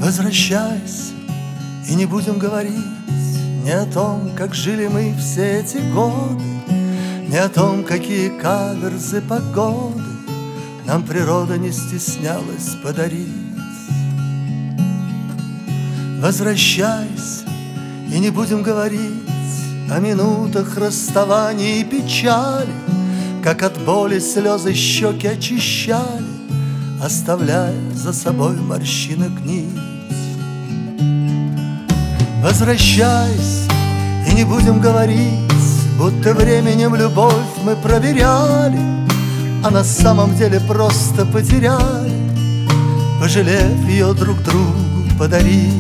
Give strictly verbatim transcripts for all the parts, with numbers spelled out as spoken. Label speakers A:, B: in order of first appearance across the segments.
A: Возвращайся, и не будем говорить ни о том, как жили мы все эти годы, ни о том, какие каверзы погоды нам природа не стеснялась подарить. Возвращайся, и не будем говорить о минутах расставания и печали, как от боли слезы щеки очищали, оставляя за собой морщинок нить. Возвращайся, и не будем говорить, будто временем любовь мы проверяли, а на самом деле просто потеряли, пожалев ее друг другу подарить.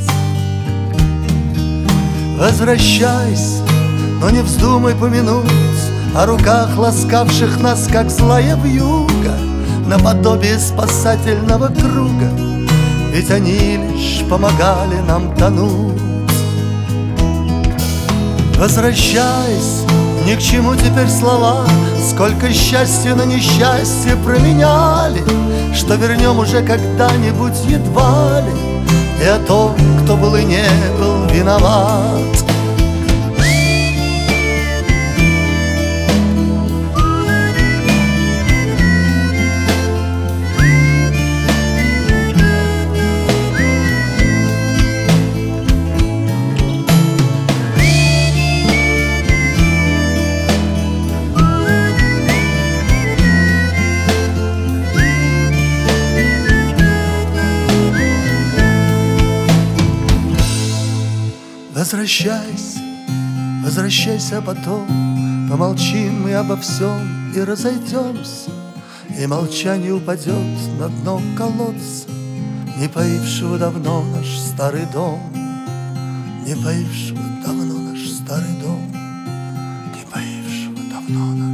A: Возвращайся, но не вздумай помянуть о руках, ласкавших нас, как злая вьюга, наподобие спасательного круга, ведь они лишь помогали нам тонуть. Возвращайся, ни к чему теперь слова, сколько счастья на несчастье променяли, что вернем уже когда-нибудь едва ли, и о том, кто был и не был виноват. Возвращайся, возвращайся потом, помолчим мы обо всем и разойдемся, и молчание упадет на дно колодца, не поившего давно наш старый дом, не поившего давно наш старый дом, не поившего давно наш